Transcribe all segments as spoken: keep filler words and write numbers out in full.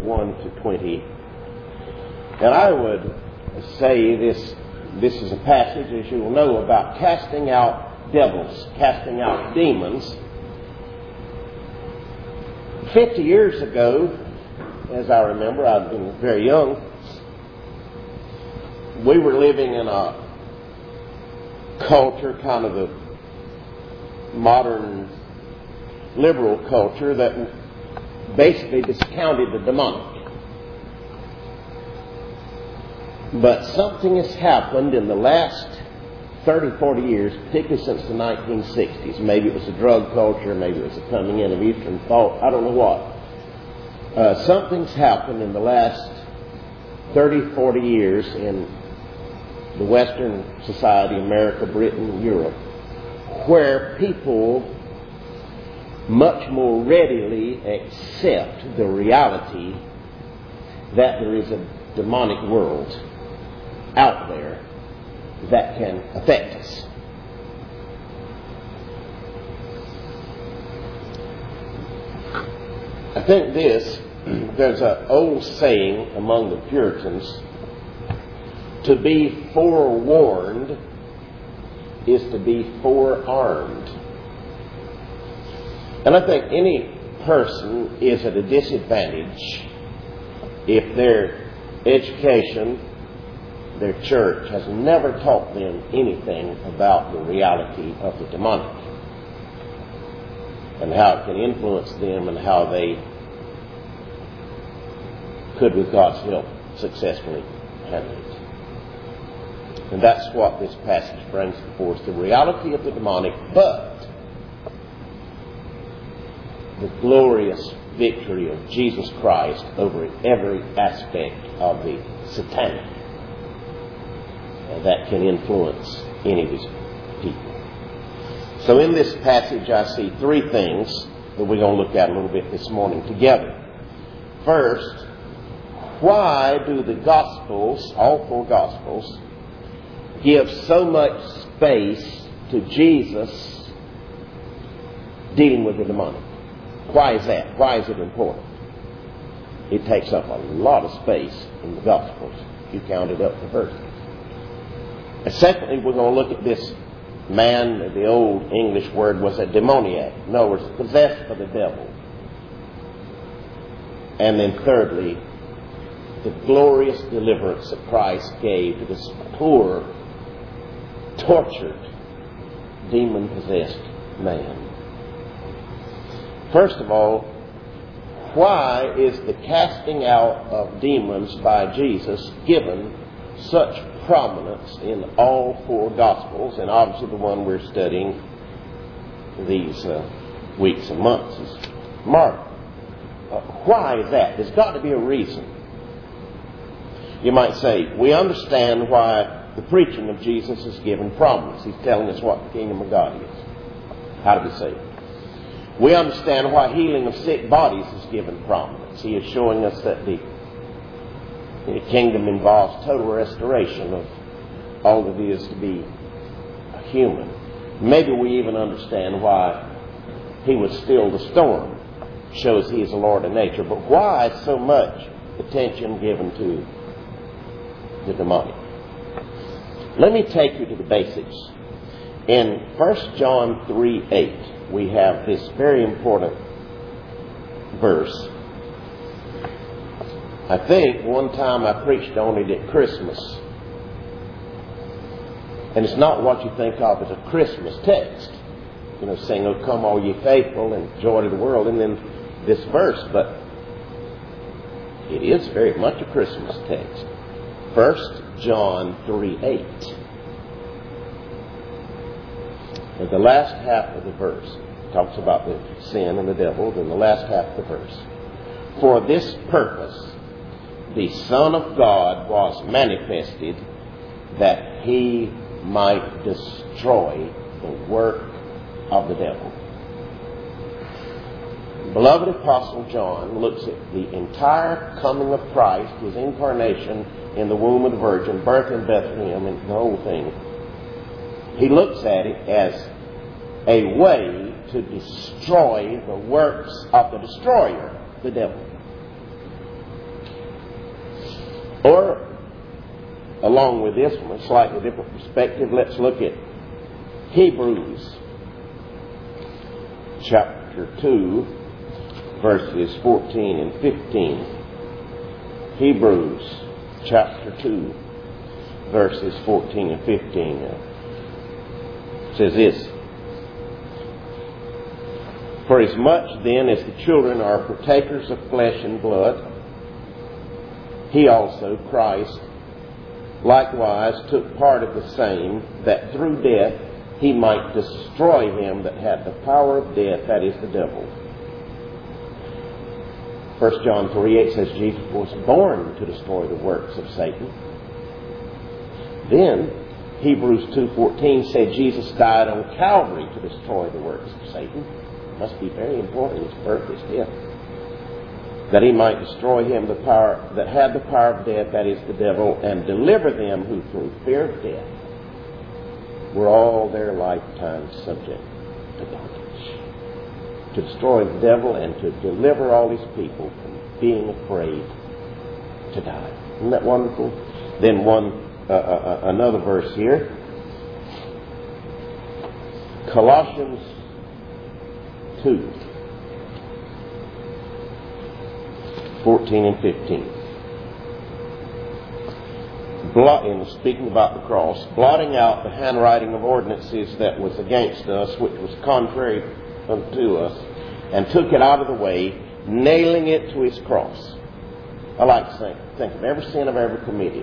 one to twenty. And I would say this, this is a passage, as you will know, about casting out devils, casting out demons. Fifty years ago, as I remember, I'd been very young, we were living in a culture, kind of a modern liberal culture, that basically discounted the demonic. But something has happened in the last thirty, forty years, particularly since the nineteen sixties. Maybe it was a drug culture, maybe it was a coming in of Eastern thought, I don't know what. Uh, something's happened in the last thirty, forty years in the Western society, America, Britain, Europe, where people much more readily accept the reality that there is a demonic world out there that can affect us. I think this, there's an old saying among the Puritans, to be forewarned is to be forearmed. And I think any person is at a disadvantage if their education, their church, has never taught them anything about the reality of the demonic and how it can influence them and how they could, with God's help, successfully handle it. And that's what this passage brings before us, the reality of the demonic, but the glorious victory of Jesus Christ over every aspect of the satanic that can influence any of his people. So in this passage I see three things that we're going to look at a little bit this morning together. First, why do the Gospels, all four Gospels, give so much space to Jesus dealing with the demonic? Why is that? Why is it important? It takes up a lot of space in the Gospels. You counted up the verses. And secondly, we're going to look at this man. The old English word was a demoniac. In other words, possessed by the devil. And then thirdly, the glorious deliverance that Christ gave to this poor, tortured, demon-possessed man. First of all, why is the casting out of demons by Jesus given such prominence in all four Gospels, and obviously the one we're studying these uh, weeks and months is Mark? Uh, why is that? There's got to be a reason. You might say, we understand why the preaching of Jesus is given prominence. He's telling us what the kingdom of God is, how to be saved. We understand why healing of sick bodies is given prominence. He is showing us that the, the kingdom involves total restoration of all that it is to be a human. Maybe we even understand why he would still the storm. Shows he is the Lord of nature. But why so much attention given to the demonic? Let me take you to the basics. In First John three eight, we have this very important verse. I think one time I preached on it at Christmas. And it's not what you think of as a Christmas text. You know, saying, "Oh, come all ye faithful and joy to the world," and then this verse. But it is very much a Christmas text. First John three eight. And the last half of the verse talks about the sin and the devil. Then the last half of the verse. For this purpose the Son of God was manifested, that he might destroy the work of the devil. Beloved Apostle John looks at the entire coming of Christ, his incarnation in the womb of the Virgin, birth in Bethlehem, and the whole thing. He looks at it as a way to destroy the works of the destroyer, the devil. along with this from a slightly different perspective, let's look at Hebrews chapter two, verses fourteen and fifteen. Hebrews chapter two, verses fourteen and fifteen. It says this: For as much then as the children are partakers of flesh and blood, he also, Christ, likewise took part of the same, that through death he might destroy him that had the power of death, that is, the devil. First John three eight says Jesus was born to destroy the works of Satan. Then Hebrews two fourteen said Jesus died on Calvary to destroy the works of Satan. Must be very important, his birth, his death. That he might destroy him the power that had the power of death, that is, the devil, and deliver them who through fear of death were all their lifetime subject to bondage. To destroy the devil and to deliver all his people from being afraid to die. Isn't that wonderful? Then one, uh, uh, another verse here. Colossians two, fourteen and fifteen. Blot, in speaking about the cross, blotting out the handwriting of ordinances that was against us, which was contrary unto us, and took it out of the way, nailing it to his cross. I like to think, think of every sin I've ever committed.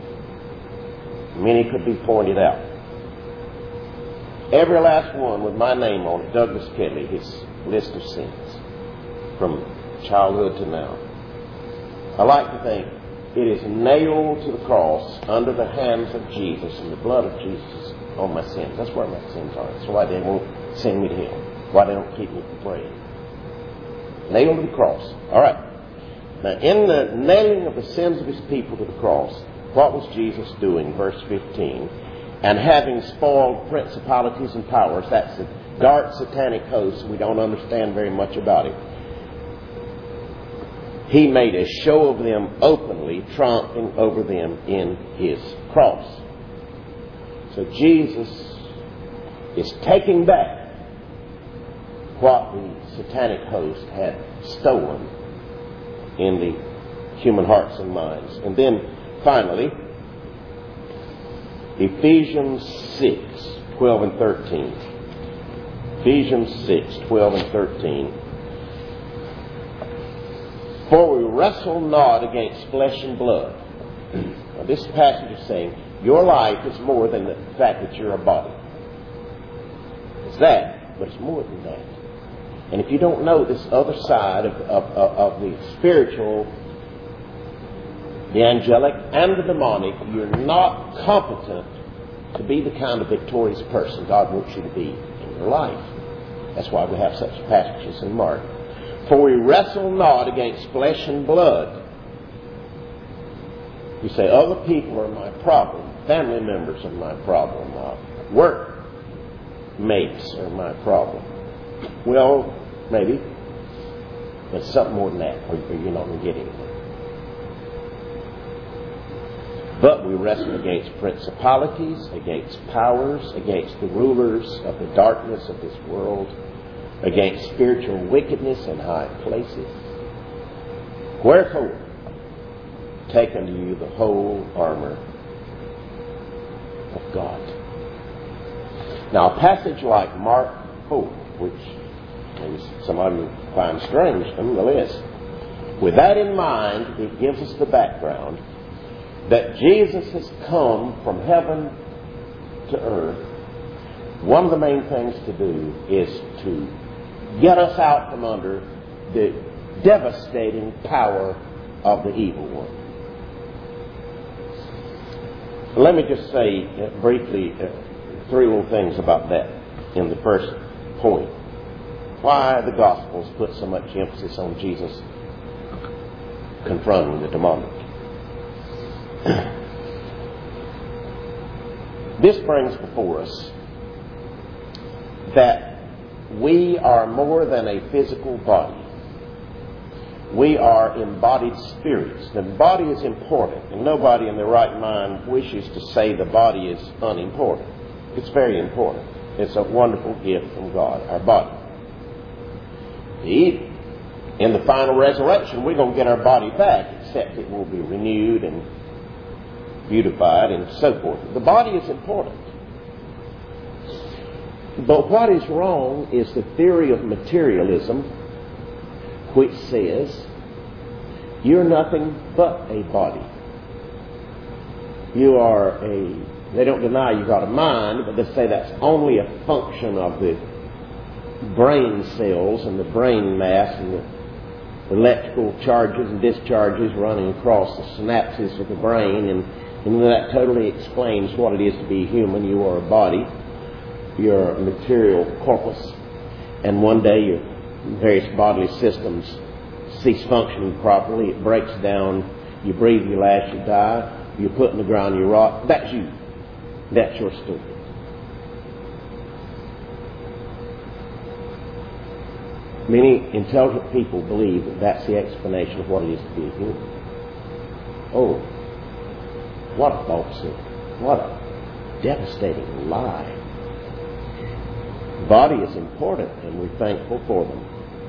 Many could be pointed out. Every last one with my name on it, Douglas Kelly, his list of sins from childhood to now. I like to think it is nailed to the cross under the hands of Jesus and the blood of Jesus on my sins. That's where my sins are. That's why they won't send me to hell. Why they don't keep me from praying. Nailed to the cross. All right. Now, in the nailing of the sins of his people to the cross, what was Jesus doing? Verse fifteen. And having spoiled principalities and powers, that's a dark satanic host, we don't understand very much about it. He made a show of them openly, triumphing over them in his cross. So Jesus is taking back what the satanic host had stolen in the human hearts and minds. And then finally, Ephesians six, twelve and thirteen. Ephesians six, twelve and thirteen. For we wrestle not against flesh and blood. Now, this passage is saying your life is more than the fact that you're a body. It's that, but it's more than that. And if you don't know this other side of, of, of, of the spiritual, the angelic and the demonic, you're not competent to be the kind of victorious person God wants you to be in your life. That's why we have such passages in Mark. For we wrestle not against flesh and blood. You say, other people are my problem. Family members are my problem. Uh, work mates are my problem. Well, maybe. But it's something more than that, or you're not going to get anything. But we wrestle against principalities, against powers, against the rulers of the darkness of this world, against spiritual wickedness in high places. Wherefore, take unto you the whole armor of God. Now, a passage like Mark four, which maybe some of you find strange nonetheless, with that in mind, it gives us the background that Jesus has come from heaven to earth. One of the main things to do is to get us out from under the devastating power of the evil one. Let me just say uh, briefly uh, three little things about that in the first point. Why the Gospels put so much emphasis on Jesus confronting the demonic. This brings before us that we are more than a physical body. we are embodied spirits. The body is important, and nobody in their right mind wishes to say the body is unimportant. It's very important. It's a wonderful gift from God, our body. Indeed, in the final resurrection, we're going to get our body back, except it will be renewed and beautified and so forth. The body is important. But what is wrong is the theory of materialism, which says you're nothing but a body. You are a, they don't deny you've got a mind, but they say that's only a function of the brain cells and the brain mass and the electrical charges and discharges running across the synapses of the brain, and, and that totally explains what it is to be human. You are a body. You're a material corpus, and one day your various bodily systems cease functioning properly. It breaks down. You breathe, you last, you die. You're put in the ground, you rot. That's you. That's your story. Many intelligent people believe that that's the explanation of what it is to be a human. Oh, what a falsehood. What a devastating lie. Body is important, and we're thankful for them.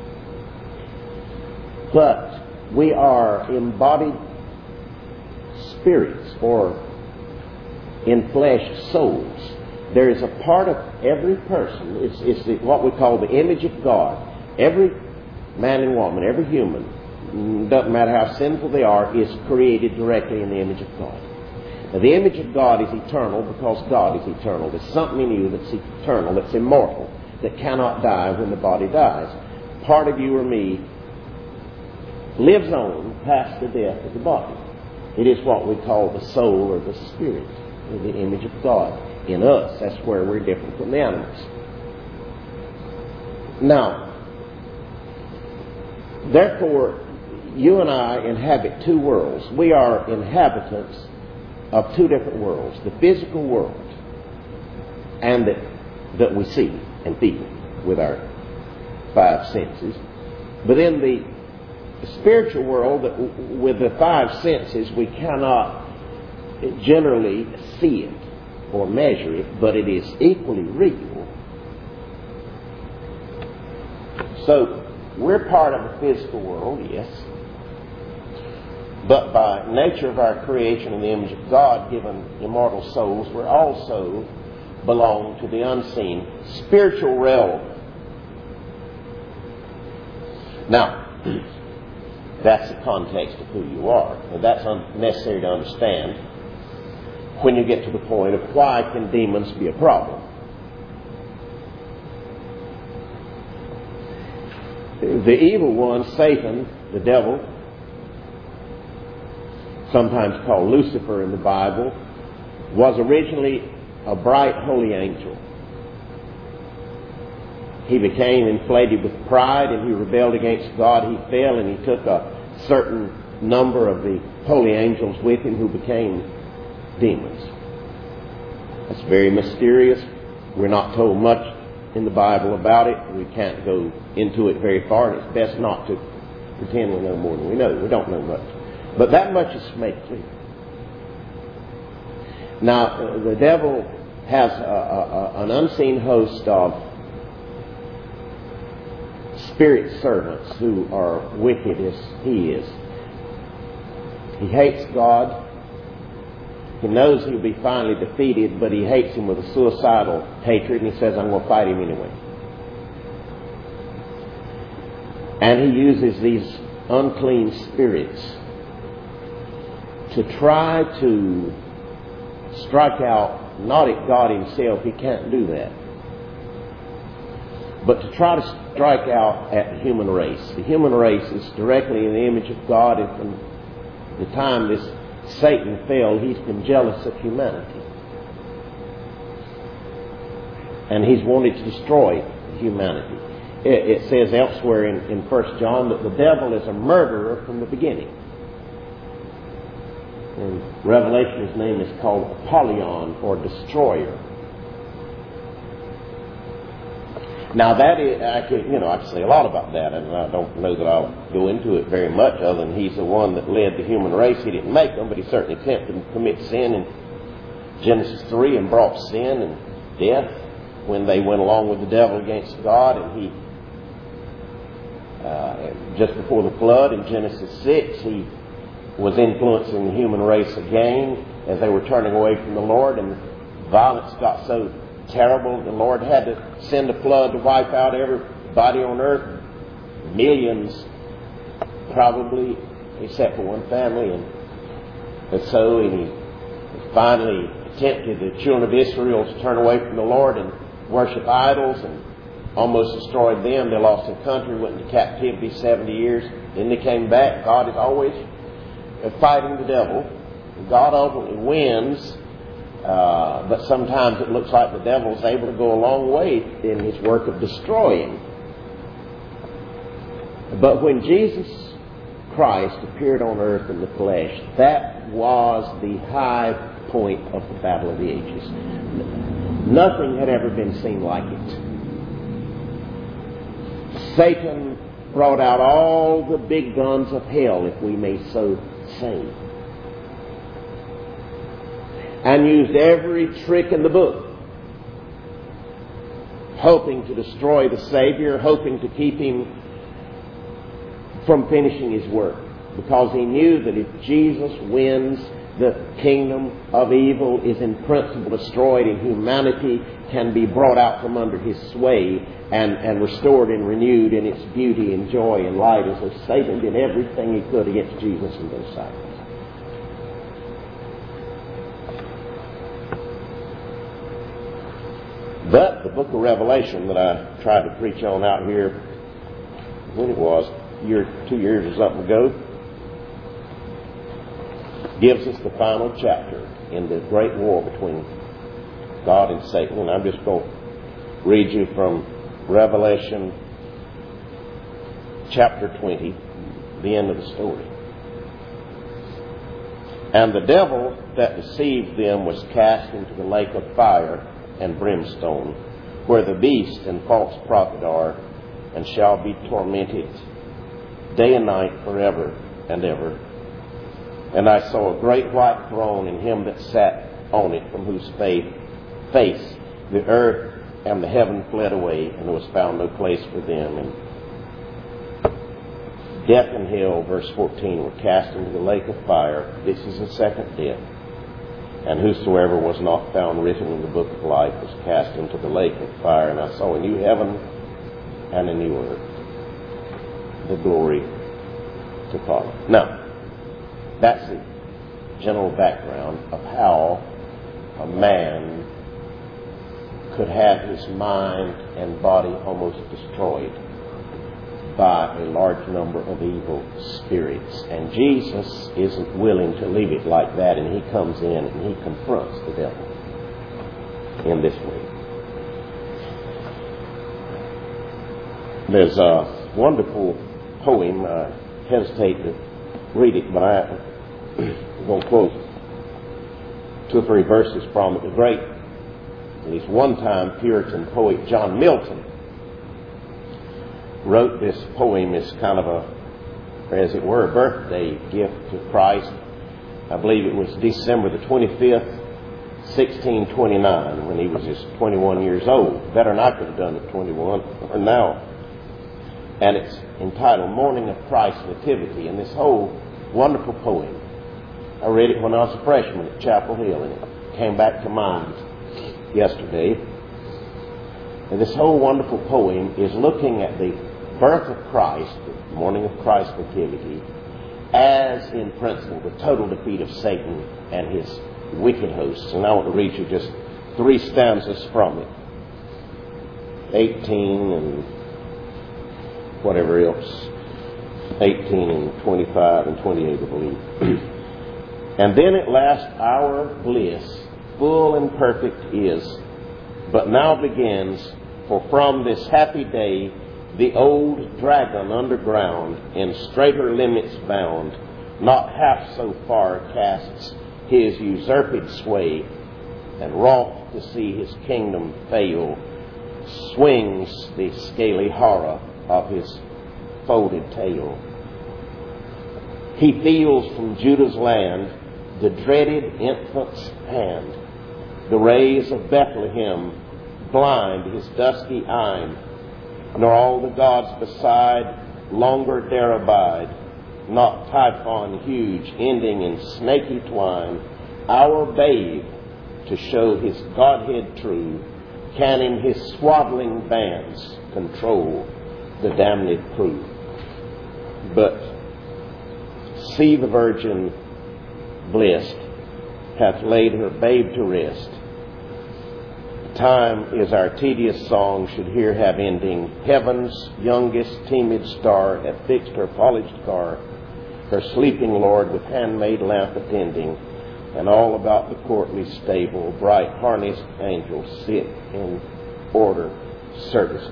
But we are embodied spirits, or in flesh souls. There is a part of every person, it's, it's the, what we call the image of God. Every man and woman, every human, doesn't matter how sinful they are, is created directly in the image of God. Now, the image of God is eternal because God is eternal. There's something in you that's eternal, that's immortal, that cannot die when the body dies. Part of you or me lives on past the death of the body. It is what we call the soul or the spirit, or the image of God in us. That's where we're different from the animals. Now, therefore, you and I inhabit two worlds. We are inhabitants of two different worlds. The physical world, and that, that we see and feel with our five senses. But in the spiritual world, that with the five senses, we cannot generally see it or measure it, but it is equally real. So, we're part of the physical world, yes. But by nature of our creation in the image of God, given immortal souls, we also belong to the unseen spiritual realm. Now, that's the context of who you are. And that's necessary to understand when you get to the point of why can demons be a problem. The evil one, Satan, the devil, sometimes called Lucifer in the Bible, was originally a bright holy angel. He became inflated with pride and he rebelled against God. He fell and he took a certain number of the holy angels with him who became demons. That's very mysterious. We're not told much in the Bible about it. We can't go into it very far, and it's best not to pretend we know more than we know. We don't know much. But that much is made clear. Now, the devil has a, a, an unseen host of spirit servants who are wicked as he is. He hates God. He knows he'll be finally defeated, but he hates him with a suicidal hatred, and he says, I'm going to fight him anyway. And he uses these unclean spirits to try to strike out, not at God himself, he can't do that, but to try to strike out at the human race. The human race is directly in the image of God, and from the time this Satan fell, he's been jealous of humanity. And he's wanted to destroy humanity. It, it says elsewhere in, in First John that the devil is a murderer from the beginning. In Revelation, his name is called Apollyon, or destroyer. Now that is, I could, you know, I could say a lot about that, and I don't know that I'll go into it very much other than he's the one that led the human race. He didn't make them, but he certainly tempted them to commit sin in Genesis three and brought sin and death when they went along with the devil against God. And he, uh, just before the flood in Genesis six, he was influencing the human race again as they were turning away from the Lord, and violence got so terrible the Lord had to send a flood to wipe out everybody on earth, millions probably, except for one family. And, and so and he finally tempted the children of Israel to turn away from the Lord and worship idols, and almost destroyed them. They lost their country, went into captivity seventy years. Then they came back. God is always fighting the devil. God ultimately wins, uh, but sometimes it looks like the devil is able to go a long way in his work of destroying. But when Jesus Christ appeared on earth in the flesh, that was the high point of the battle of the ages. Nothing had ever been seen like it. Satan brought out all the big guns of hell, if we may so say, and used every trick in the book, hoping to destroy the Savior, hoping to keep him from finishing his work, because he knew that if Jesus wins, the kingdom of evil is in principle destroyed, and humanity can be brought out from under his sway and, and restored and renewed in its beauty and joy and light. And so Satan did everything he could against Jesus and those disciples. But the book of Revelation that I tried to preach on out here, when it was, a year, two years or something ago, gives us the final chapter in the great war between God and Satan. And I'm just going to read you from Revelation chapter twenty, the end of the story. And the devil that deceived them was cast into the lake of fire and brimstone, where the beast and false prophet are, and shall be tormented day and night forever and ever. And I saw a great white throne, and him that sat on it, from whose face the earth and the heaven fled away, and there was found no place for them. And death and hell, verse fourteen, were cast into the lake of fire. This is the second death. And whosoever was not found written in the book of life was cast into the lake of fire. And I saw a new heaven and a new earth, the glory to follow. Now, that's the general background of how a man could have his mind and body almost destroyed by a large number of evil spirits. And Jesus isn't willing to leave it like that, and he comes in and he confronts the devil in this way. There's a wonderful poem. I hesitate to read it, but I I'm going to quote two or three verses from it. The great, at least one time, Puritan poet John Milton wrote this poem as kind of a, or as it were, a birthday gift to Christ. I believe it was December the twenty-fifth, sixteen twenty-nine, when he was just twenty-one years old. Better than I could have done at twenty-one or now. And it's entitled Morning of Christ's Nativity. And this whole wonderful poem, I read it when I was a freshman at Chapel Hill, and it came back to mind yesterday. And this whole wonderful poem is looking at the birth of Christ, the morning of Christ's Nativity, as in principle the total defeat of Satan and his wicked hosts. And I want to read you just three stanzas from it. eighteen and whatever else. eighteen and twenty-five and twenty-eight, I believe. And then at last our bliss, full and perfect is, but now begins, for from this happy day the old dragon underground, in straighter limits bound, not half so far casts his usurped sway, and wroth to see his kingdom fail, swings the scaly horror of his folded tail. He feels from Judah's land the dreaded infant's hand. The rays of Bethlehem blind his dusky eyne, nor all the gods beside longer dare abide. Not Typhon huge, ending in snaky twine, our babe, to show his Godhead true, can in his swaddling bands control the damned crew. But see, the Virgin blessed hath laid her babe to rest. Time is our tedious song should here have ending. Heaven's youngest timid star hath fixed her polished car, her sleeping Lord with handmaid lamp attending, and all about the courtly stable bright harnessed angels sit in order servicing.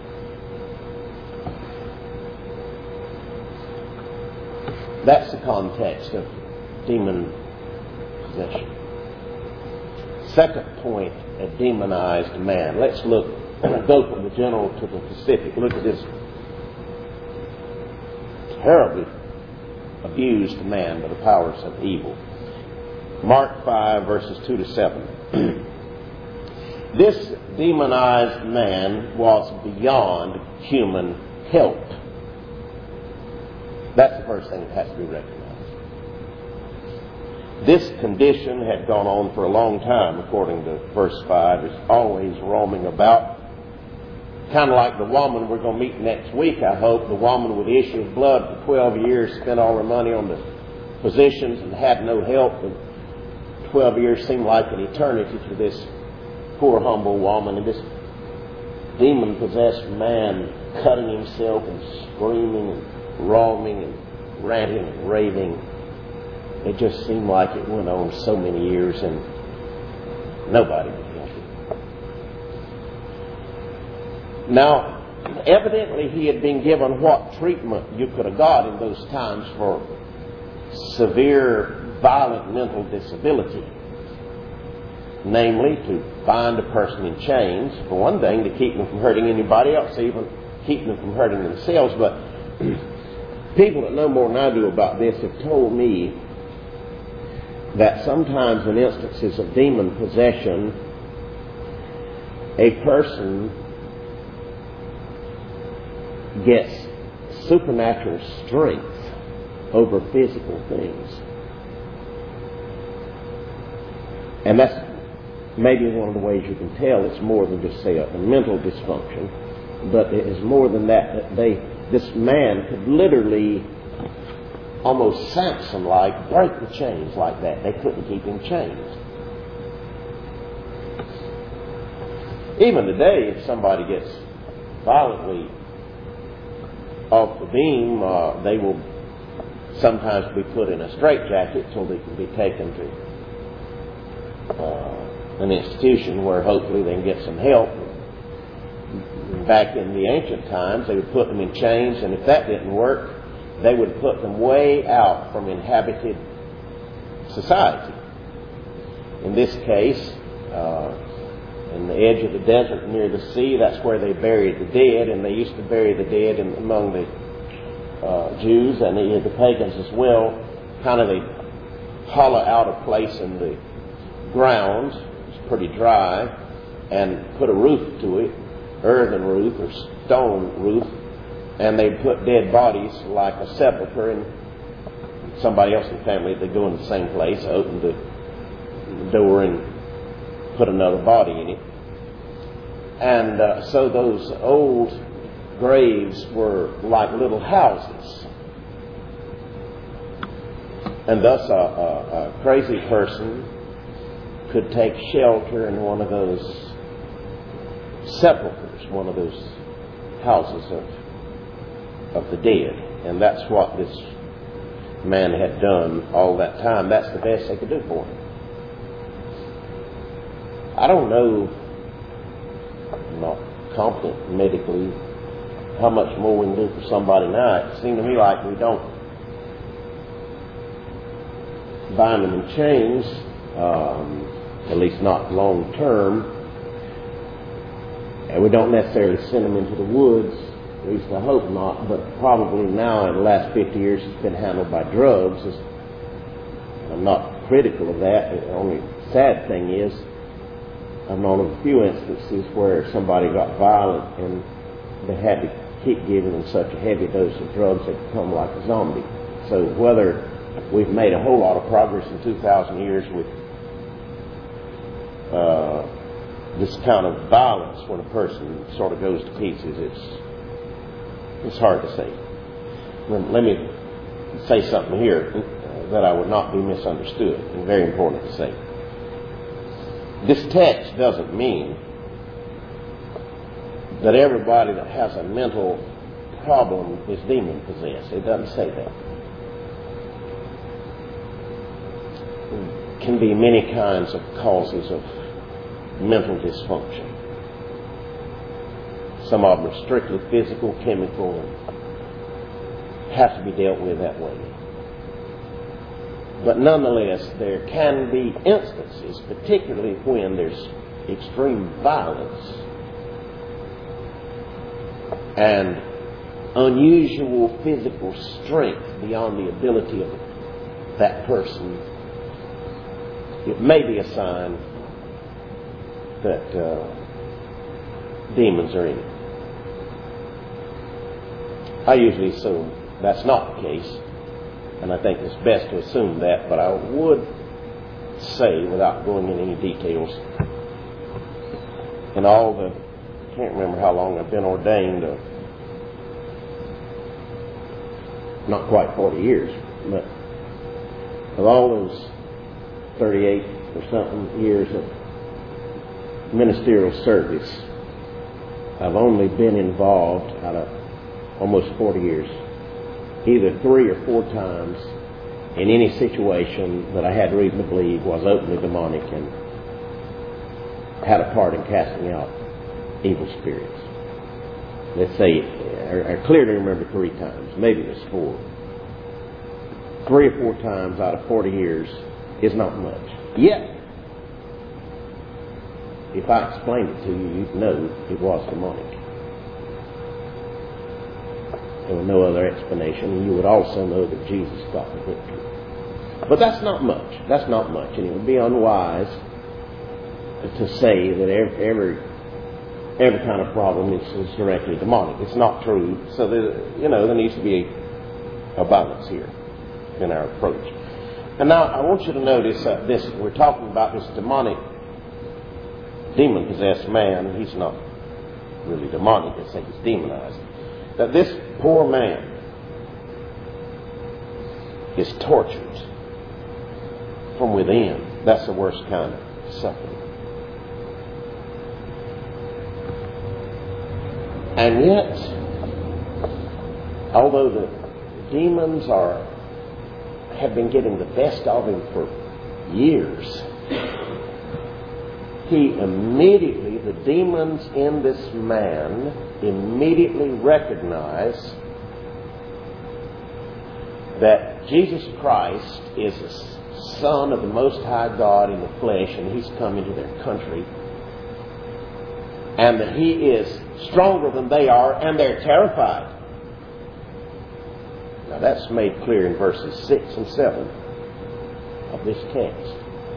That's the context of demon possession. Second point, a demonized man. Let's look, go from the general to the specific. Look at this terribly abused man by the powers of evil. Mark five, verses two to seven. This demonized man was beyond human help. That's the first thing that has to be recognized. This condition had gone on for a long time, according to verse five. It's always roaming about. Kind of like the woman we're going to meet next week, I hope. The woman with the issue of blood for twelve years, spent all her money on the physicians and had no help. And twelve years seemed like an eternity to this poor, humble woman. And this demon-possessed man cutting himself and screaming and roaming and ranting and raving. It just seemed like it went on so many years and nobody would help him. Now, evidently he had been given what treatment you could have got in those times for severe, violent mental disability. Namely, to bind a person in chains, for one thing, to keep them from hurting anybody else, even keep them from hurting themselves. But people that know more than I do about this have told me that sometimes in instances of demon possession, a person gets supernatural strength over physical things. And that's maybe one of the ways you can tell it's more than just, say, a, a mental dysfunction, but it is more than that, that they, this man could literally, almost Samson-like, break the chains like that. They couldn't keep him chained. Even today, if somebody gets violently off the beam, uh, they will sometimes be put in a straitjacket till they can be taken to uh, an institution where hopefully they can get some help. Back in the ancient times, they would put them in chains, and if that didn't work, they would put them way out from inhabited society. In this case, uh, in the edge of the desert near the sea, that's where they buried the dead, and they used to bury the dead in, among the uh, Jews and the, the pagans as well. Kind of they hollow out a place in the ground, it's pretty dry, and put a roof to it, earthen roof or stone roof, and they put dead bodies like a sepulcher, and somebody else in the family, they go in the same place, open the door and put another body in it. And uh, so those old graves were like little houses. And thus a, a, a crazy person could take shelter in one of those sepulchers, one of those houses of of the dead. And that's what this man had done all that time. That's the best they could do for him. I don't know, I'm not competent medically, how much more we can do for somebody now. It seems to me like we don't bind them in chains, um, at least not long term. And we don't necessarily send them into the woods, at least I hope not, but probably now in the last fifty years it's been handled by drugs. I'm not critical of that. The only sad thing is I've known of a few instances where somebody got violent and they had to keep giving them such a heavy dose of drugs they become like a zombie. So whether we've made a whole lot of progress in two thousand years with uh, this kind of violence when a person sort of goes to pieces, it's it's hard to say. Let, let me say something here that I would not be misunderstood, and very important to say. This text doesn't mean that everybody that has a mental problem is demon possessed. It doesn't say that. There can be many kinds of causes of mental dysfunction. Some of them are strictly physical, chemical, and have to be dealt with that way. But nonetheless, there can be instances, particularly when there's extreme violence and unusual physical strength beyond the ability of that person. It may be a sign that uh, demons are in it. I usually assume that's not the case, and I think it's best to assume that, but I would say, without going into any details, in all the, I can't remember how long I've been ordained, uh, not quite forty years, but of all those thirty-eight or something years of ministerial service, I've only been involved out of almost forty years, either three or four times in any situation that I had reason to believe was openly demonic and had a part in casting out evil spirits. Let's say, I clearly remember three times, maybe it was four. Three or four times out of forty years is not much. Yet, if I explained it to you, you'd know it was demonic. There was no other explanation, and you would also know that Jesus got the victory. But that's not much. That's not much, and it would be unwise to say that every every, every kind of problem is, is directly demonic. It's not true. So there, you know, there needs to be a, a balance here in our approach. And now I want you to notice that this we're talking about this demonic, demon-possessed man. He's not really demonic. I say he's demonized. That this poor man is tortured from within. That's the worst kind of suffering. And yet, although the demons are have been getting the best of him for years, he immediately, the demons in this man immediately recognize that Jesus Christ is the Son of the Most High God in the flesh, and He's come into their country, and that He is stronger than they are, and they're terrified. Now that's made clear in verses six and seven of this text.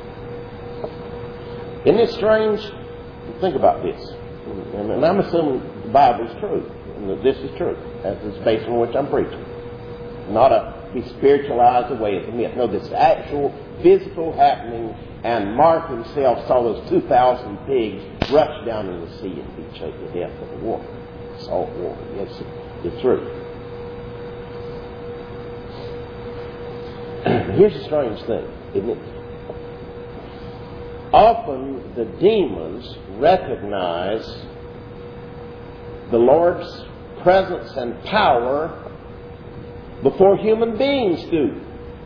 Isn't it strange? Think about this. And I'm assuming the Bible is true, and that this is true, as is based on which I'm preaching. Not a be spiritualized away as a myth. No, this actual physical happening, and Mark himself saw those two thousand pigs rush down in the sea and be choked to death with the water. Salt water. Yes, it's true. Here's the strange thing, isn't it? Often the demons recognize the Lord's presence and power before human beings do.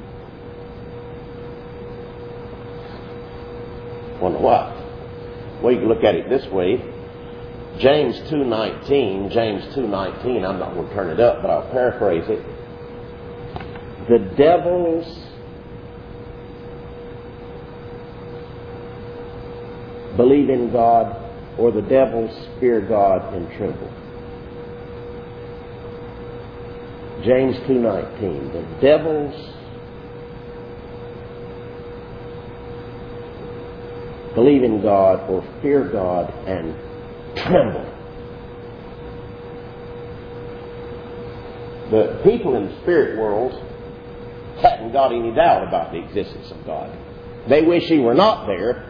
Wonder why? Well, you can look at it this way. James two nineteen, James two nineteen, I'm not going to turn it up, but I'll paraphrase it. The devils believe in God or the devils fear God and tremble? James two nineteen. The devils believe in God or fear God and tremble. The people in the spirit world hadn't got any doubt about the existence of God. They wish He were not there.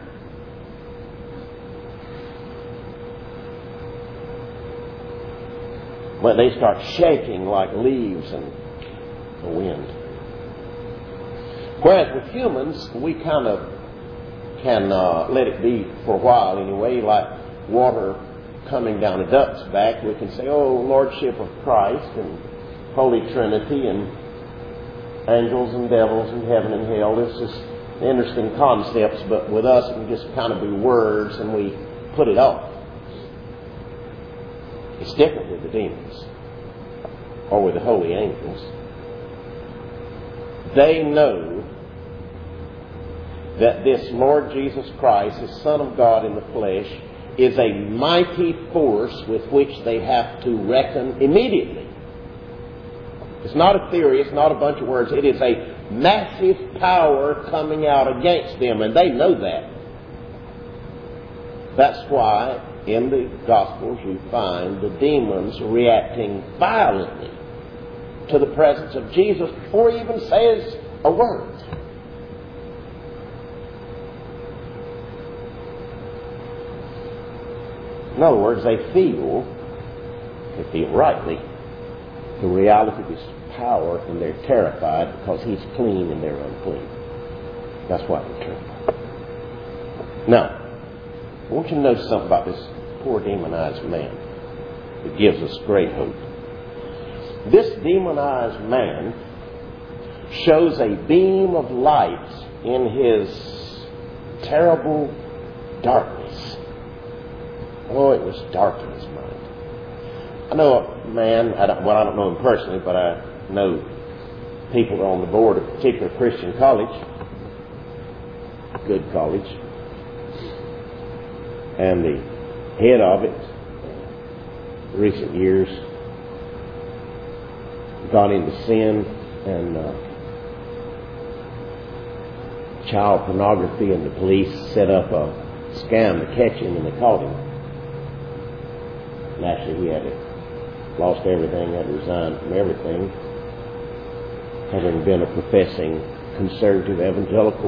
But they start shaking like leaves in the wind. Whereas with humans, we kind of can uh, let it be for a while anyway, like water coming down a duck's back. We can say, oh, Lordship of Christ and Holy Trinity and angels and devils and heaven and hell. It's just interesting concepts, but with us it can just kind of be words and we put it off. It's different with the demons or with the holy angels. They know that this Lord Jesus Christ, the Son of God in the flesh, is a mighty force with which they have to reckon immediately. It's not a theory, it's not a bunch of words. It is a massive power coming out against them, and they know that. That's why in the Gospels you find the demons reacting violently to the presence of Jesus before He even says a word. In other words, they feel, they feel rightly, the reality of His power, and they're terrified because He's clean and they're unclean. That's why they're terrified. Now, I want you to notice something about this poor demonized man. It gives us great hope. This demonized man shows a beam of light in his terrible darkness. Oh, it was dark in his mind. I know a man, I don't, well, I don't know him personally, but I know people on the board of a particular Christian college, good college, and the head of it, recent years, got into sin and uh, child pornography, and the police set up a scam to catch him, and they caught him. And actually he had to, lost everything, had to resign from everything, having been a professing conservative evangelical.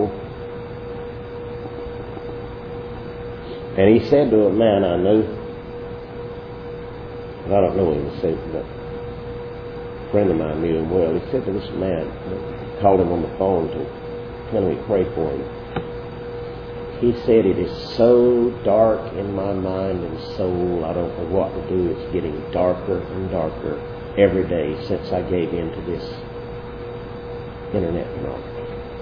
And he said to a man I know, and I don't know him, he said, but a friend of mine knew him well. He said to this man, called him on the phone to tell him he'd pray for him. He said, it is so dark in my mind and soul, I don't know what to do. It's getting darker and darker every day since I gave in to this internet pornography.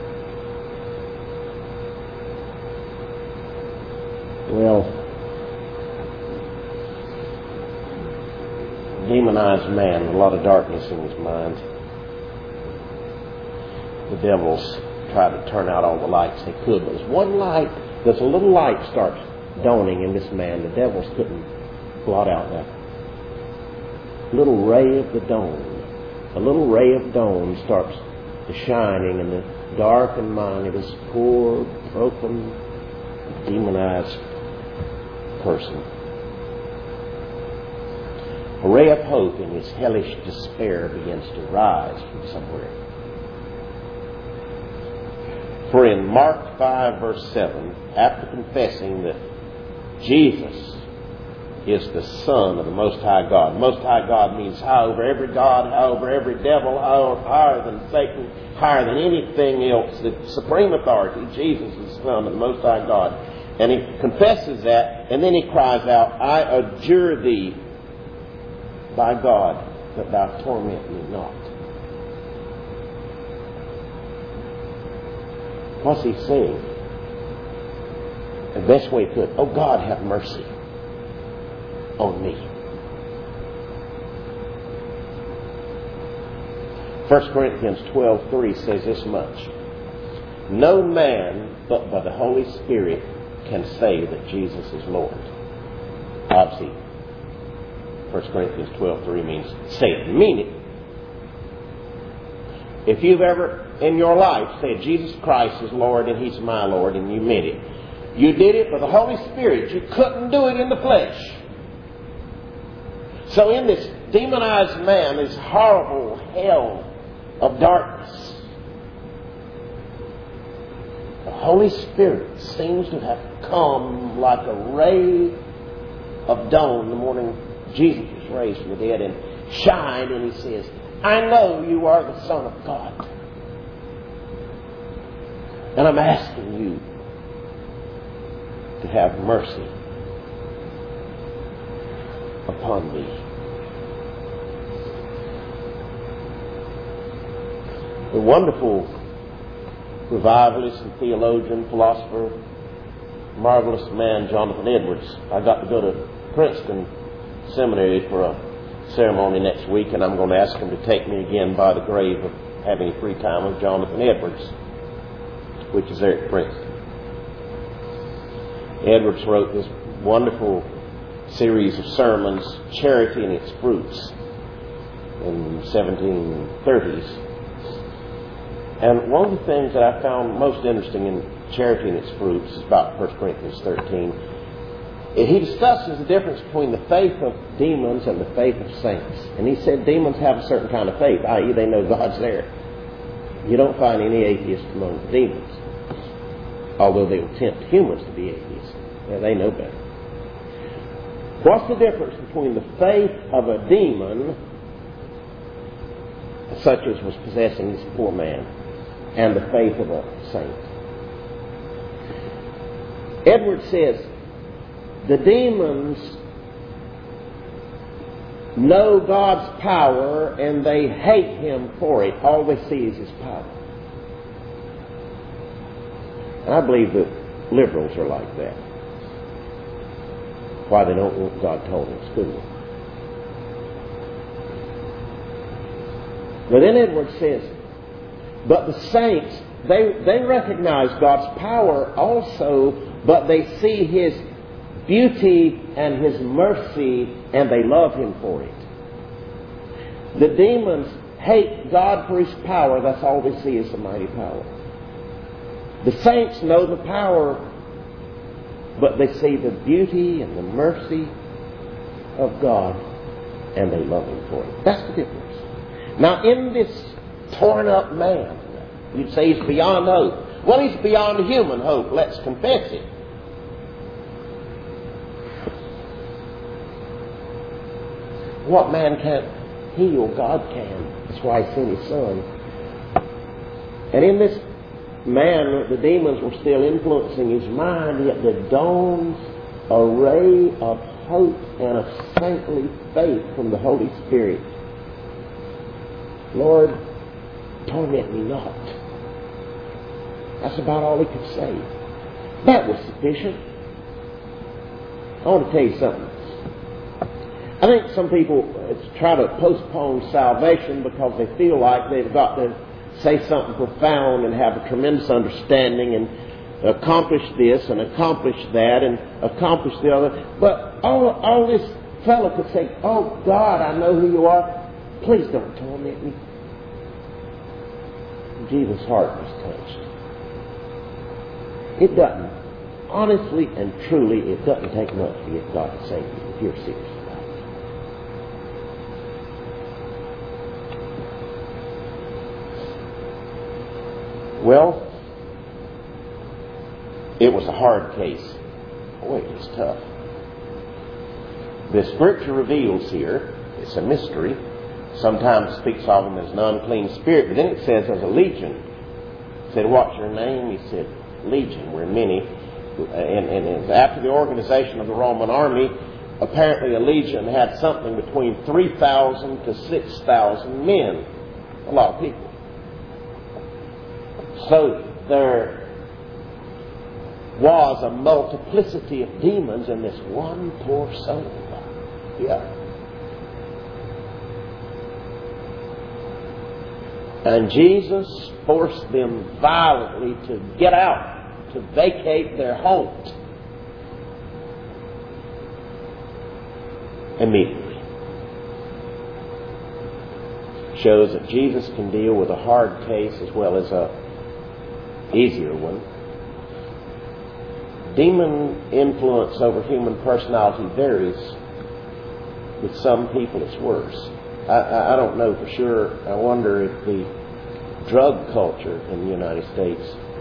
Well, demonized man, a lot of darkness in his mind. The devils tried to turn out all the lights they could, but there's one light, there's a little light starts dawning in this man. The devils couldn't blot out that little ray of the dawn. A little ray of dawn starts shining in the darkened mind of this poor, broken, demonized person. A ray of hope in his hellish despair begins to rise from somewhere. For in Mark five verse seven, after confessing that Jesus is the Son of the Most High God. Most High God means high over every God, high over every devil, higher, higher than Satan, higher than anything else. The supreme authority, Jesus is the Son of the Most High God. And he confesses that, and then he cries out, I adjure thee by God that thou torment me not. What's he saying? The best way he could, oh God, have mercy on me. First Corinthians twelve three says this much. No man but by the Holy Spirit can say that Jesus is Lord. Obviously, First Corinthians twelve three means say it and mean it. If you've ever in your life said Jesus Christ is Lord and He's my Lord, and you meant it, you did it for the Holy Spirit. You couldn't do it in the flesh. So in this demonized man, this horrible hell of darkness, the Holy Spirit seems to have come like a ray of dawn the morning Jesus was raised from the dead, and shined, and He says, I know you are the Son of God. And I'm asking you to have mercy upon me. The wonderful revivalist and theologian, philosopher, marvelous man, Jonathan Edwards. I got to go to Princeton Seminary for a ceremony next week, and I'm going to ask him to take me again by the grave of having a free time with Jonathan Edwards, which is there at Princeton. Edwards wrote this wonderful series of sermons, Charity and Its Fruits, in the seventeen thirties. And one of the things that I found most interesting in Charity and Its Fruits is about First Corinthians thirteen. He discusses the difference between the faith of demons and the faith of saints. And he said demons have a certain kind of faith, that is they know God's there. You don't find any atheists among the demons, although they will tempt humans to be atheists. Yeah, they know better. What's the difference between the faith of a demon, such as was possessing this poor man, and the faith of a saint? Edwards says, the demons know God's power and they hate Him for it. All they see is His power. And I believe that liberals are like that. Why they don't want God taught in school. But then Edwards says, but the saints, they, they recognize God's power also, but they see His beauty and His mercy, and they love Him for it. The demons hate God for His power. That's all they see is the mighty power. The saints know the power, but they see the beauty and the mercy of God, and they love Him for it. That's the difference. Now, in this torn up man, you'd say he's beyond hope. Well, he's beyond human hope. Let's confess it. What man can't heal, God can. That's why He sent His Son. And in this man, the demons were still influencing his mind, yet there dawns a ray of hope and a saintly faith from the Holy Spirit. Lord, torment me not. That's about all he could say. That was sufficient. I want to tell you something. I think some people try to postpone salvation because they feel like they've got to say something profound and have a tremendous understanding and accomplish this and accomplish that and accomplish the other. But all, all this fellow could say, oh God, I know who you are. Please don't torment me. Jesus' heart was touched. It doesn't. Honestly and truly, it doesn't take much to get God to save you if you're serious. Well, it was a hard case. Boy, it was tough. The Scripture reveals here, it's a mystery, sometimes speaks of him as an unclean spirit, but then it says there's a legion. It said, what's your name? He said, Legion. We're many. And, and after the organization of the Roman army, apparently a legion had something between three thousand to six thousand men. A lot of people. So there was a multiplicity of demons in this one poor soul. Yeah. And Jesus forced them violently to get out, to vacate their homes. immediately. Shows that Jesus can deal with a hard case as well as a easier one. Demon influence over human personality varies. With some people it's worse. I, I, I don't know for sure. I wonder if the drug culture in the United States,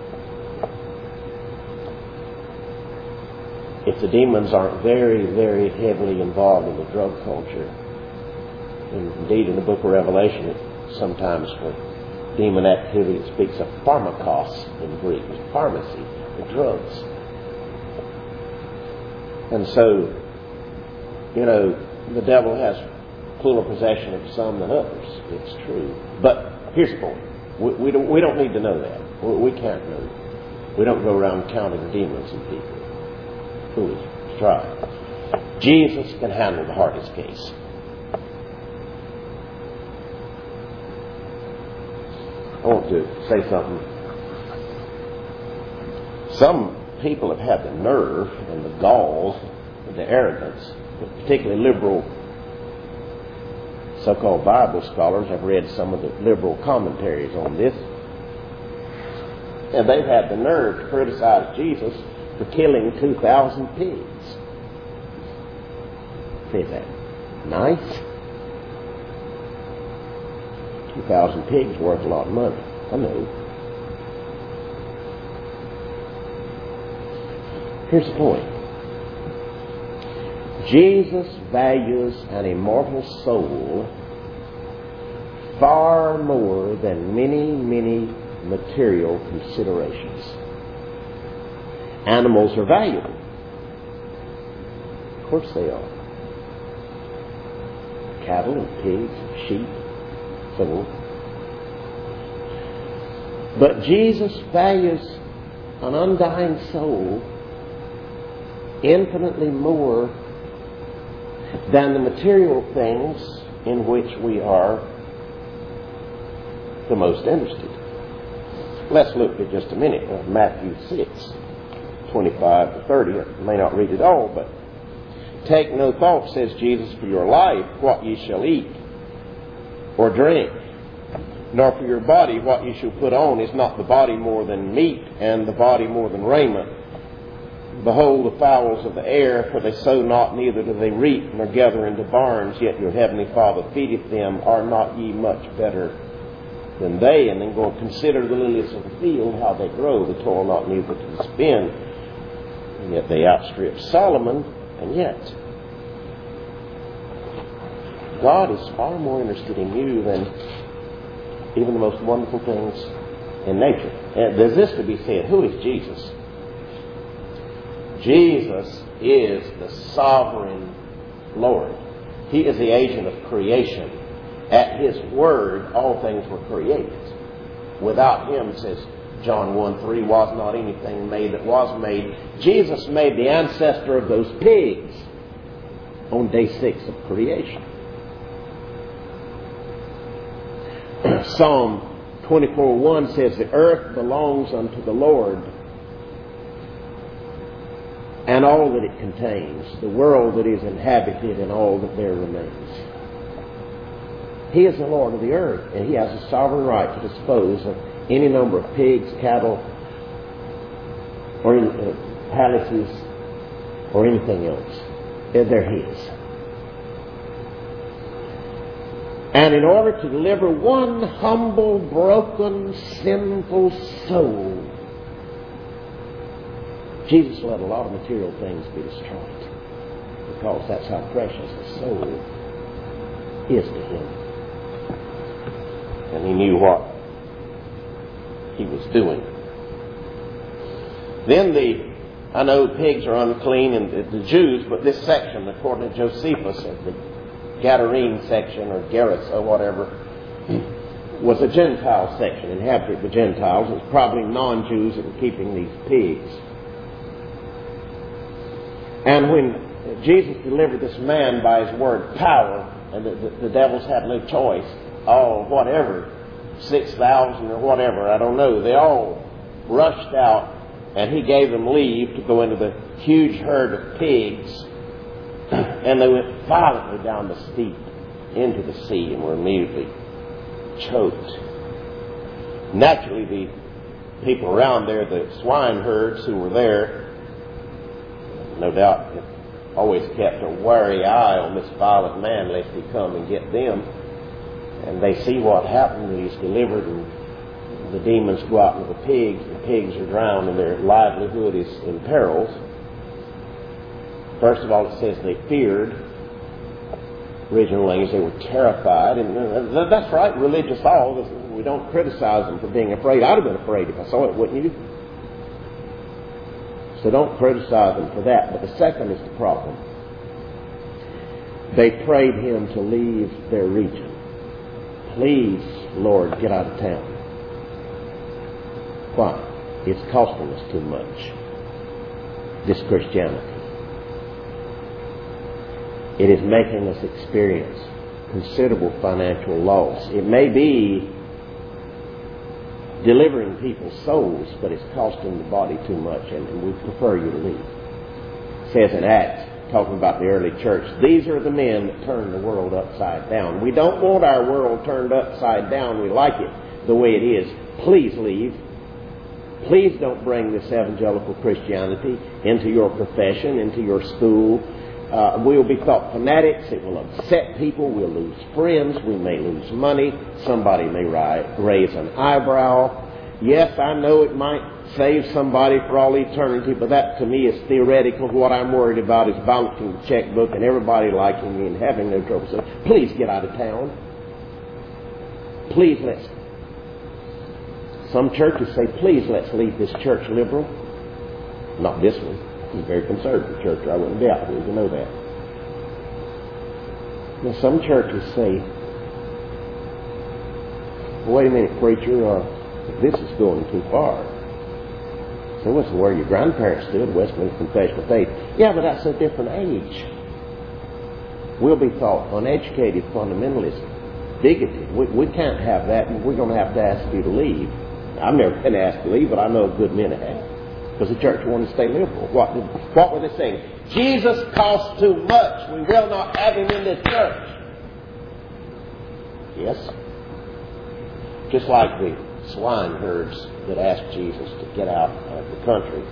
if the demons aren't very, very heavily involved in the drug culture. And indeed, in the book of Revelation, it sometimes for demon activity, it speaks of pharmakos in Greek, pharmacy, the drugs. And so, you know, the devil has fuller possession of some than others. It's true. But here's the point. We, we, don't, we don't need to know that. We, we can't know. We don't go around counting demons in people. Foolish. Try. Jesus can handle the hardest case. I want to say something. Some people have had the nerve and the gall and the arrogance, particularly liberal so-called Bible scholars. I've read some of the liberal commentaries on this. And they've had the nerve to criticize Jesus for killing two thousand pigs. Say that. Nice. two thousand pigs worth a lot of money. I know. Here's the point. Jesus values an immortal soul far more than many, many material considerations. Animals are valuable. Of course they are. Cattle and pigs and sheep, so on. But Jesus values an undying soul infinitely more than the material things in which we are the most interested. Let's look at just a minute at Matthew six, twenty-five to thirty. I may not read it all, but take no thought, says Jesus, for your life, what ye shall eat or drink, nor for your body what ye shall put on. Is not the body more than meat, and the body more than raiment? Behold the fowls of the air, for they sow not, neither do they reap, nor gather into barns, yet your heavenly Father feedeth them. Are not ye much better than they? And then go and consider the lilies of the field, how they grow. They toil not, neither do they spin. And yet they outstrip Solomon. And yet, God is far more interested in you than even the most wonderful things in nature. And there's this to be said. Who is Jesus? Jesus is the sovereign Lord. He is the agent of creation. At His word, all things were created. Without Him, says John one three, was not anything made that was made. Jesus made the ancestor of those pigs on day six of creation. Psalm twenty-four one says, the earth belongs unto the Lord, and all that it contains, the world that is inhabited and all that there remains. He is the Lord of the earth, and He has a sovereign right to dispose of any number of pigs, cattle, or uh, palaces, or anything else. They're His. And in order to deliver one humble, broken, sinful soul, Jesus let a lot of material things be destroyed, because that's how precious the soul is to Him. And He knew what He was doing. Then the, I know pigs are unclean in the, the Jews, but this section, according to Josephus, of the Gadarene section, or Gerasa, or whatever, was a Gentile section, inhabited by Gentiles. It was probably non-Jews that were keeping these pigs. And when Jesus delivered this man by His word power, and the, the, the devils had no choice, all whatever, six thousand or whatever, I don't know, they all rushed out, and He gave them leave to go into the huge herd of pigs And they went violently down the steep into the sea and were immediately choked. Naturally, the people around there, the swine herds who were there, no doubt have always kept a wary eye on this violent man lest he come and get them. And they see what happened, that he's delivered, and the demons go out into the pigs. The pigs are drowned and their livelihood is in perils. First of all, it says they feared. Original language, they were terrified. And that's right, religious awe. We don't criticize them for being afraid. I'd have been afraid if I saw it, wouldn't you? So don't criticize them for that. But the second is the problem. They prayed him to leave their region. Please, Lord, get out of town. Why? It's costing us too much, this Christianity. It is making us experience considerable financial loss. It may be delivering people's souls, but it's costing the body too much, and, and we prefer you to leave. It says in Acts, talking about the early church, these are the men that turn the world upside down. We don't want our world turned upside down. We like it the way it is. Please leave. Please don't bring this evangelical Christianity into your profession, into your school. Uh, we'll be thought fanatics. It will upset people. We'll lose friends. We may lose money. Somebody may ri- raise an eyebrow. Yes, I know it might save somebody for all eternity, but that to me is theoretical. What I'm worried about is balancing the checkbook and everybody liking me and having no trouble. So please get out of town. Please let's. Some churches say, please let's leave this church liberal. Not this one. It's a very conservative church. I wouldn't doubt it. You know that. Now, some churches say, wait a minute, preacher, uh, this is going too far. So what's where your grandparents stood, Westminster Confession of Faith. Yeah, but that's a different age. We'll be thought uneducated, fundamentalist, bigoted. We, we can't have that, and we're going to have to ask you to leave. I've never been asked to leave, but I know a good many have. Because the church wanted to stay liberal. What, what were they saying? Jesus costs too much. We will not have him in this church. Yes. Just like the swine herds that asked Jesus to get out of the country.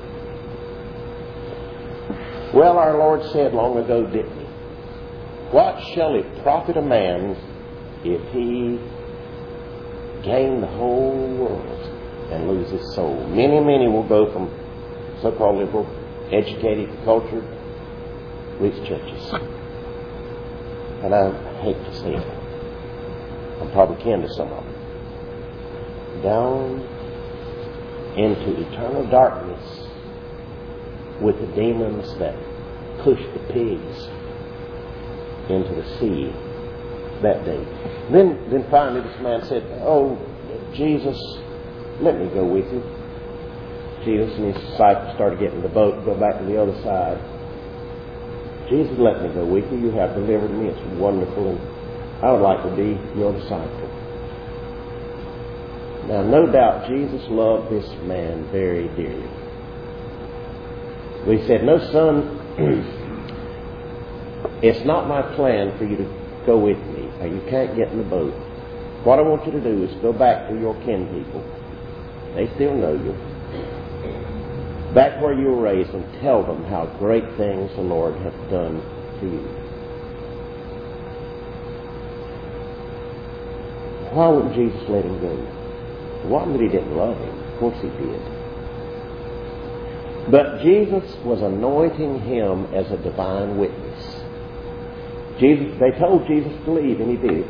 Well, our Lord said long ago, didn't he? What shall it profit a man if he gain the whole world and lose his soul? Many, many will go from so-called liberal, educated, cultured, these churches. And I hate to say it. I'm probably kin to some of them. Down into eternal darkness with the demons that push the pigs into the sea that day. Then, then finally this man said, oh, Jesus, let me go with you. Jesus and his disciples started getting in the boat and go back to the other side. Jesus, let me go with you. You have delivered me. It's wonderful, and I would like to be your disciple. Now, no doubt Jesus loved this man very dearly. But he said, no, son, it's not my plan for you to go with me. Or you can't get in the boat. What I want you to do is go back to your kin people. They still know you. Back where you were raised, and tell them how great things the Lord hath done to you. Why wouldn't Jesus let him go? It wasn't that he didn't love him. Of course he did. But Jesus was anointing him as a divine witness. Jesus, they told Jesus to leave, and he did.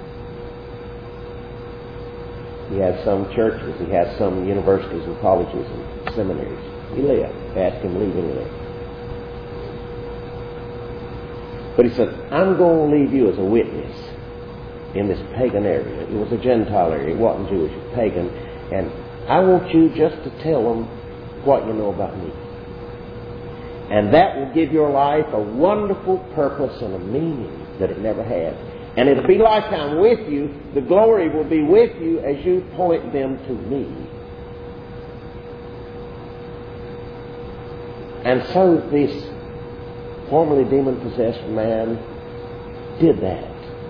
He had some churches, he had some universities and colleges and seminaries. He left. Asked him to leave, and he left. But he said, I'm going to leave you as a witness in this pagan area. It was a Gentile area. It wasn't Jewish, it was pagan. And I want you just to tell them what you know about me. And that will give your life a wonderful purpose and a meaning that it never had. And it'll be like I'm with you. The glory will be with you as you point them to me. And so this formerly demon-possessed man did that.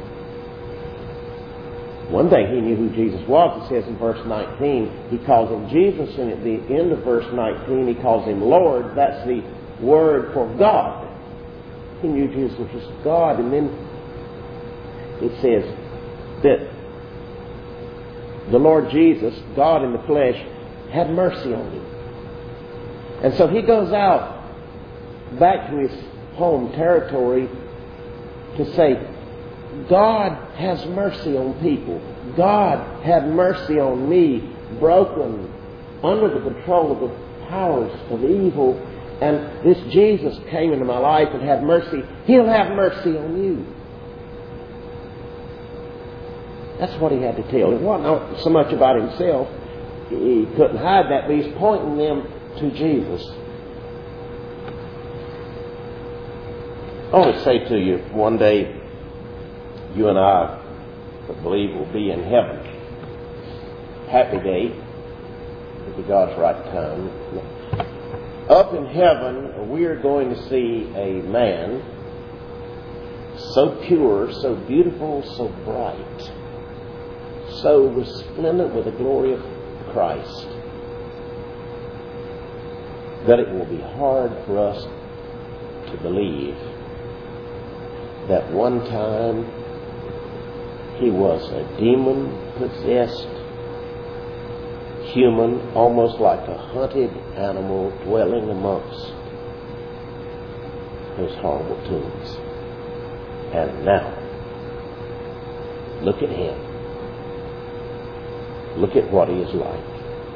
One thing, he knew who Jesus was. It says in verse nineteen, he calls him Jesus, and at the end of verse nineteen, he calls him Lord. That's the word for God. He knew Jesus was God. And then it says that the Lord Jesus, God in the flesh, had mercy on him. And so he goes out back to his home territory to say, God has mercy on people. God had mercy on me, broken under the control of the powers of evil. And this Jesus came into my life and had mercy. He'll have mercy on you. That's what he had to tell. It wasn't so much about himself. He couldn't hide that, but he's pointing them to Jesus. I want to say to you, one day, you and I, I believe, will be in heaven. Happy day, if the God's right time. Up in heaven, we are going to see a man so pure, so beautiful, so bright, so resplendent with the glory of Christ, that it will be hard for us to believe that one time he was a demon-possessed human, almost like a hunted animal dwelling amongst those horrible tombs. And now, look at him. Look at what he is like.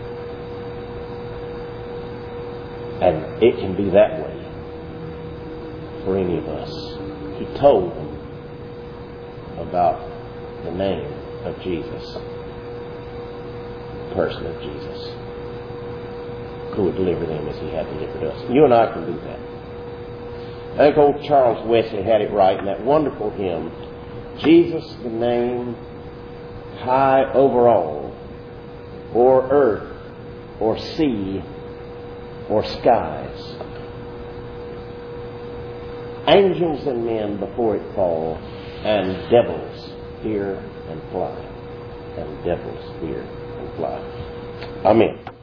And it can be that way for any of us. He told them about the name of Jesus, the person of Jesus, who would deliver them as he had delivered us. You and I can do that. I think old Charles Wesley had it right in that wonderful hymn, Jesus the name high over all, or earth, or sea, or skies. Angels and men before it fall, and devils fear and fly. And devils fear and fly. Amen.